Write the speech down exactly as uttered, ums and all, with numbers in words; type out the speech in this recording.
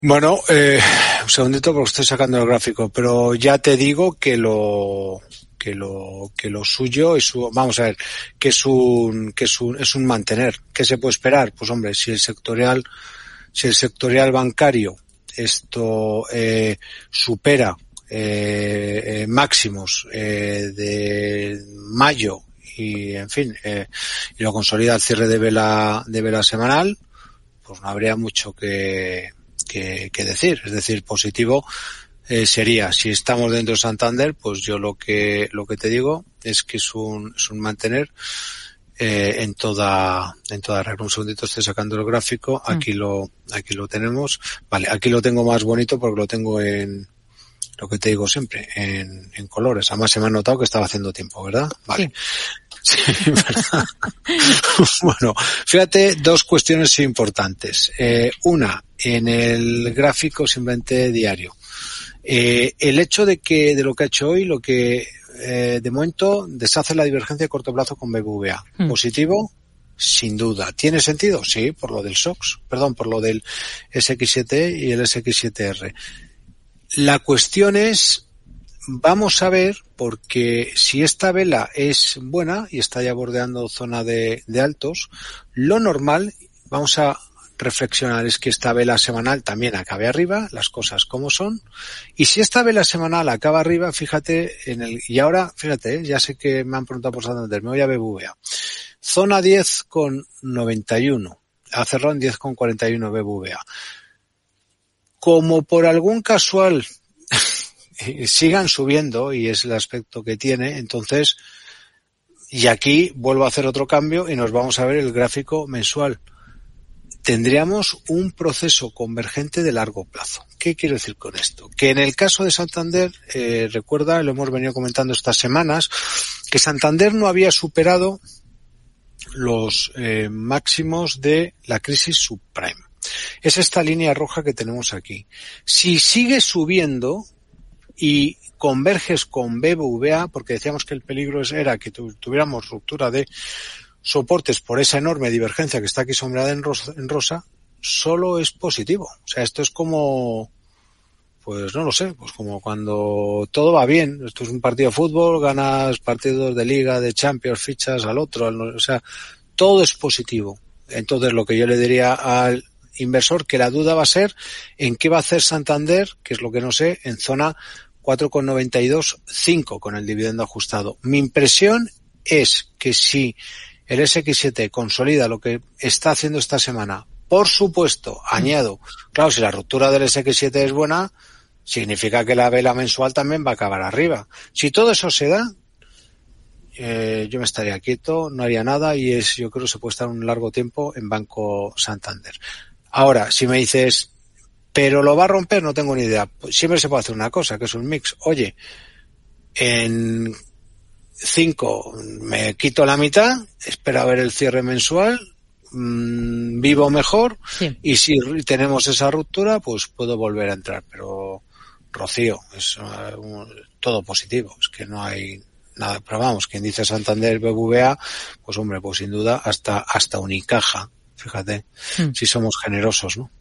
Bueno, eh, un segundito porque estoy sacando el gráfico, pero ya te digo que lo que lo que lo suyo es su, vamos a ver, que es un que es un es un mantener. ¿Qué se puede esperar? Pues hombre, si el sectorial si el sectorial bancario esto eh, supera eh, eh, máximos eh, de mayo y en fin eh, y lo consolida al cierre de vela de vela semanal, pues no habría mucho que Que, que decir, es decir, positivo eh, sería, si estamos dentro de Santander, pues yo lo que lo que te digo es que es un es un mantener eh, en toda en toda regla. Un segundito, estoy sacando el gráfico, aquí mm. lo aquí lo tenemos, vale, aquí lo tengo más bonito porque lo tengo en lo que te digo siempre, en, en colores. Además se me ha notado que estaba haciendo tiempo, ¿verdad? Vale. Sí. Sí, ¿verdad? Bueno, fíjate, dos cuestiones importantes. Eh, una, en el gráfico simplemente diario. Eh, el hecho de que, de lo que ha hecho hoy, lo que, eh, de momento, deshace la divergencia de corto plazo con B B V A. Hmm. Positivo, sin duda. ¿Tiene sentido? Sí, por lo del S O X, perdón, por lo del S X siete E y el S X siete R. La cuestión es, vamos a ver, porque si esta vela es buena y está ya bordeando zona de, de altos, lo normal, vamos a reflexionar, es que esta vela semanal también acabe arriba, las cosas como son, y si esta vela semanal acaba arriba, fíjate en el, y ahora, fíjate, ya sé que me han preguntado por Santander, me voy a B B V A. Zona diez con noventa y uno, ha cerrado en diez con cuarenta y uno B B V A. Como por algún casual sigan subiendo, y es el aspecto que tiene, entonces, y aquí vuelvo a hacer otro cambio y nos vamos a ver el gráfico mensual. Tendríamos un proceso convergente de largo plazo. ¿Qué quiero decir con esto? Que en el caso de Santander, eh, recuerda, lo hemos venido comentando estas semanas, que Santander no había superado los eh, máximos de la crisis subprime. Es esta línea roja que tenemos aquí. Si sigue subiendo y converges con B B V A, porque decíamos que el peligro era que tuviéramos ruptura de soportes por esa enorme divergencia que está aquí sombreada en rosa, en rosa, solo es positivo. O sea, esto es como, pues no lo sé, pues como cuando todo va bien. Esto es un partido de fútbol, ganas partidos de liga, de Champions, fichas al otro, al, o sea, todo es positivo. Entonces, lo que yo le diría al inversor, que la duda va a ser en qué va a hacer Santander, que es lo que no sé, en zona cuatro con noventa y dos, cinco con el dividendo ajustado. Mi impresión es que si el S X siete consolida lo que está haciendo esta semana, por supuesto, añado, claro, si la ruptura del S X siete es buena, significa que la vela mensual también va a acabar arriba. Si todo eso se da, eh, yo me estaría quieto, no haría nada, y es, yo creo que se puede estar un largo tiempo en Banco Santander. Ahora, si me dices, pero lo va a romper, no tengo ni idea. Pues siempre se puede hacer una cosa, que es un mix. Oye, en cinco me quito la mitad, espero a ver el cierre mensual, mmm, vivo mejor, sí. Y si tenemos esa ruptura, pues puedo volver a entrar. Pero, Rocío, es uh, todo positivo, es que no hay nada. Pero vamos, quien dice Santander B B V A, pues hombre, pues sin duda hasta hasta Unicaja, fíjate, mm. si somos generosos, ¿no?